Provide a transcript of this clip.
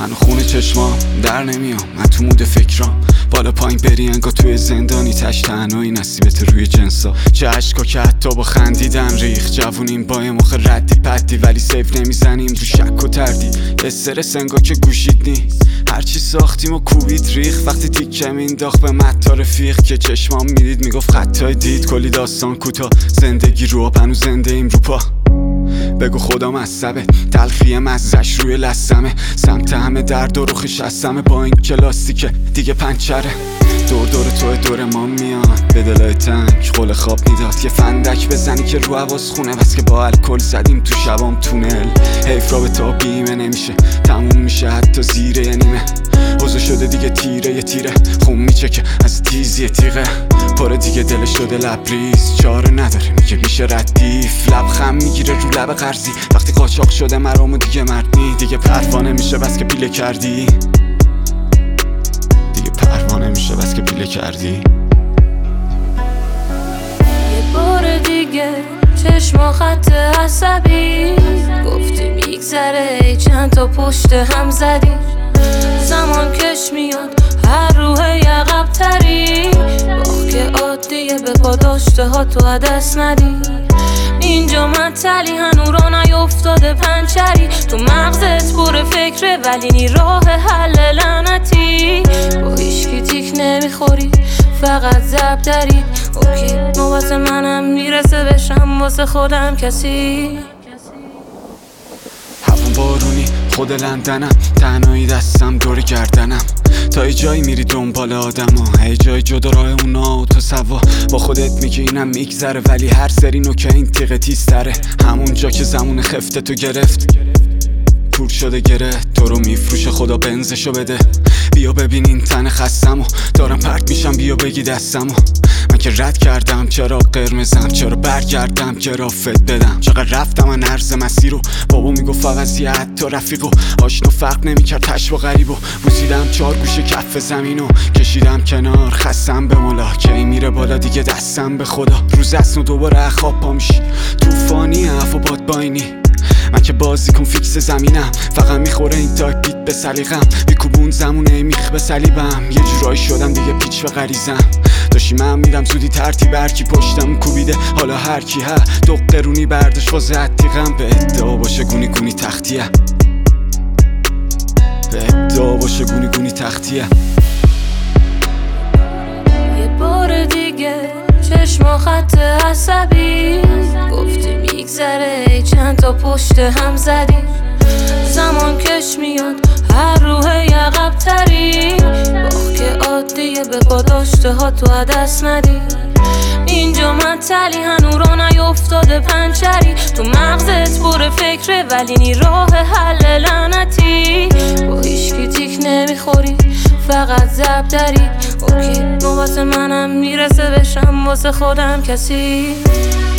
هنو خونه چشمام در نمیام، من تو مود فکرام بالا پایین بری انگار توی زندانی، تش تنهایی نصیبت روی جنسا. چه عشقا که حتی با خندیدن ریخ، جوونیم با یه مخ ردی پدی ولی سیف نمیزنیم رو شک و تردید. استرس انگار که گوشید نی، هرچی ساختیم و کوبید ریخ. وقتی تیکم اینداخت به متا رفیق که چشمام میدید میگفت خطای دید. کلی داستان کوتا زندگی رو هنو زنده ایم رو پا. بگو خدا مصبه تلخی مزش روی لسمه، سمت همه درد و رخش هستمه با این کلاسیکه دیگه پنچره. دور توی دور ما میاد به دلای تنگ قول خواب میداد. یه فندک بزنی که رو حواس خونه بس که با الکل زدیم تو شبام تونل. حیف را به تا بیمه نمیشه تموم میشه حتی زیره یه نیمه. حوضه شده دیگه تیره یه تیره خون میچکه از تیزی تیغه. پاره دیگه دل شده لبریز چاره نداره میگه میشه ردیف. لبخم میگیره رو لب قرضی وقتی قاچاق شده مرامو دیگه مردنی. دیگه پروانه میشه بس که پیله کردی، پروانه میشه بس که پیله کردی. یه بار دیگه چشم خط عصبی گفتی میگذره چند تا پشت هم زدی. زمان کش میاد هر روح عقب تری، باخ که عادیه به پا داشته ها تو دست ندی. اینجا مطلی هنو را نیفتاده پنچری، تو مغزت پر فکره ولی نی راه حل لعنتی. با هیچکی تیک نمیخوری فقط زب داری. اوکی نوبت منم میرسه بشم واسه خودم کسی. هوام بارونی خود لندنم، تنهایی دستم دور گردنم. تا یه جایی میری دنبال آدم ها، یه جای جدا راه اونا و تو سوا. با خودت میگی اینم میگذره ولی هر سری نوکه این تیغه تیزتره. همون جا که زمون خفته تو گرفت کور شده گره تو رو میفروشه خدا بنزشو بده. بیا ببین این تن خستمو دارم پرت میشم بیا بگی دستمو. من که رد کردم چرا قرمزم، چرا برگردم گرافت بدم. چقدر رفتم من عرض مسیر رو بابا میگفت وضعیت تا رفیقو. آشنا فرق نمیکرد تش و غریبو. بوسیدم 4 گوشه کف زمینو کشیدم کنار خستم به مولا. کی میره بالا دیگه دستم به خدا. روز اصلا دوباره خواب پا میشی توفانی عفو باد باینی. من که بازی کن فیکس زمینم فقط میخوره این تایپ بیت به سلیقم. بیکوبون زمونه میخ به صلیبم یه جورایی شدم دیگه پیچ و غریزم. داشتی من میدم زودی ترتیب هرکی پشتم کوبیده حالا هرکی دو قرونی برداشت واسه عتیقم. به ادعا باشه گونی گونی تختیه، به ادعا باشه گونی گونی تختیه. یه بار دیگه چشم خط عصبی گفتی میگذره چند تا پشت هم زدی. زمان کش میاد هر روح عقب تری، باخ که عادیه به پا داشته ها تو دست ندی. اینجا مطلی هنو را نیفتاده پنچری، تو مغزت پر فکره ولی نی راه حل لعنتی. با هیچکی تیک نمیخوری فقط زب داری. اوکی نوبت منم میرسه بشم واسه خودم کسی.